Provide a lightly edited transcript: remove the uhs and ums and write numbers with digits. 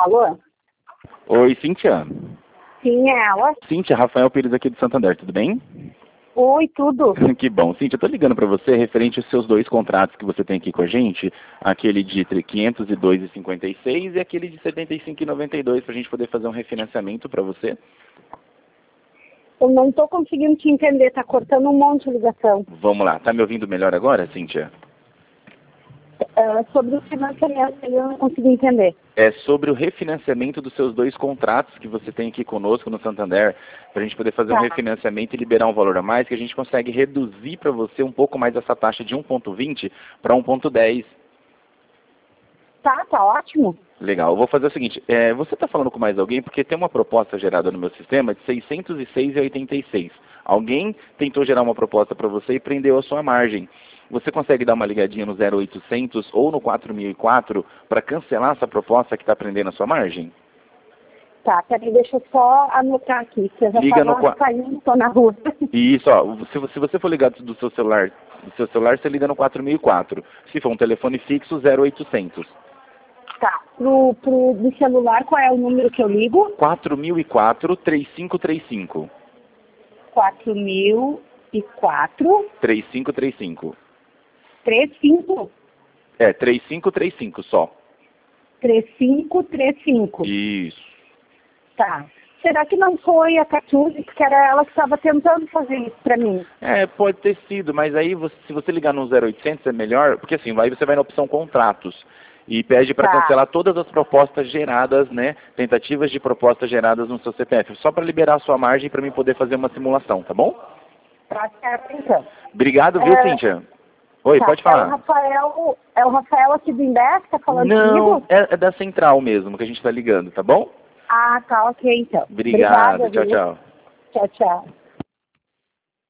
Alô? Oi, Cíntia. Sim, é ela. Cíntia, Rafael Pires aqui do Santander, tudo bem? Oi, tudo. Que bom. Cíntia, eu tô ligando para você referente aos seus dois contratos que você tem aqui com a gente, aquele de 502,56 e aquele de 75,92, para a gente poder fazer um refinanciamento para você. Eu não estou conseguindo te entender, tá cortando um monte de ligação. Vamos lá, tá me ouvindo melhor agora, Cíntia? Sobre o financiamento, eu não consegui entender. É sobre o refinanciamento dos seus dois contratos que você tem aqui conosco no Santander, para a gente poder fazer um refinanciamento e liberar um valor a mais, que a gente consegue reduzir para você um pouco mais essa taxa de 1,20 para 1,10. Tá ótimo. Legal, eu vou fazer o seguinte, você está falando com mais alguém porque tem uma proposta gerada no meu sistema de 606,86. Alguém tentou gerar uma proposta para você e prendeu a sua margem. Você consegue dar uma ligadinha no 0800 ou no 4004 para cancelar essa proposta que está prendendo a sua margem? Tá, peraí, deixa eu só anotar aqui, que eu já estava saindo, tô na rua. Isso, ó, se você for ligado do seu celular, você liga no 4004. Se for um telefone fixo, 0800. Tá, do celular, qual é o número que eu ligo? 4004-3535. 4004... 3535. 35? 3535 só. 3535. Isso. Tá. Será que não foi a Catiúzi, porque era ela que estava tentando fazer isso para mim? Pode ter sido, mas aí se você ligar no 0800 é melhor, porque assim, aí você vai na opção contratos e pede para cancelar todas as propostas geradas, né, tentativas de propostas geradas no seu CPF, só para liberar a sua margem para mim poder fazer uma simulação, tá bom? Tá certo, então. Obrigado, viu, Cíntia? Oi, pode falar. É o Rafael aqui do Index que tá falando comigo? Não, é da central mesmo que a gente está ligando, tá bom? Ah, tá, ok, então. Obrigado, Obrigada, tchau, tchau. Tchau, tchau.